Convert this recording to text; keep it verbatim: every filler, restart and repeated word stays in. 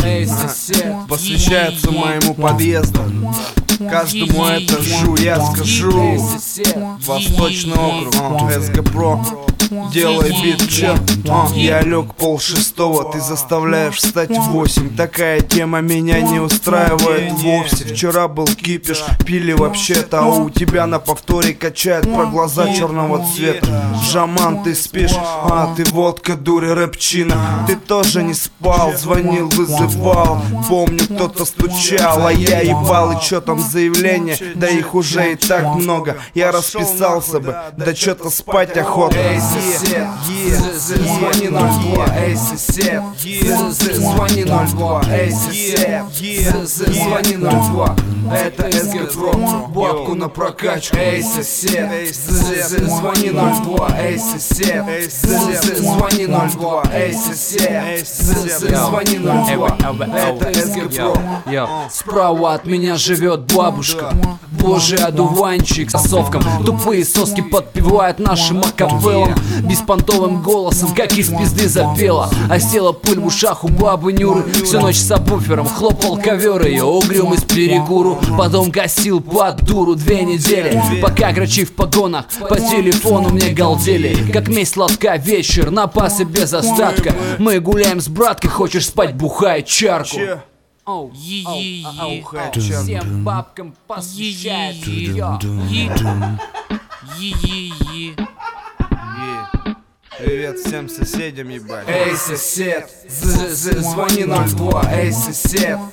Эй, сосед, посвящается моему подъезду. Каждому этажу я скажу: Восточный округ, СГПРО, делай бит, чел. Я лег пол шестого, ты заставляешь встать в восемь. Такая тема меня не устраивает вовсе. Вчера был кипиш, пили вообще-то, а у тебя на повторе качает про глаза черного цвета. Жаман, ты спишь, а ты водка, дури, рэпчина. Ты тоже не спал, звонил, вызывал. Помню, кто-то стучал, а я ебал. И чё там заявление, да их уже и так много. Я расписался бы, да чё-то спать охота. эй, сосед, звони ноль два, эй, сосед, звони ноль два, эй, сосед, звони ноль два. Это СГПРО, бабку на прокачку. Эй, сосед, звони ноль два, эй, сосед, звони ноль два, эй, сосед, звони ноль два. Это СГПРО. Справа от меня живет бабушка, божий одуванчик с совком. Тупые соски подпевают нашим акапеллам, беспонтовым голосом, как из пизды запела. А села пыль в ушах у бабы Нюры. Всю ночь с сабвуфером хлопал ковер ее угрюм из перекуру. Потом гасил под дуру две недели, пока грачи в погонах по телефону мне галдели. Как месть сладка вечер, напасы без остатка. Мы гуляем с браткой, хочешь спать, бухай чарку. Всем бабкам посвящается. Привет всем соседям, ебать. Эй, сосед, звони ноль два, эй, сосед.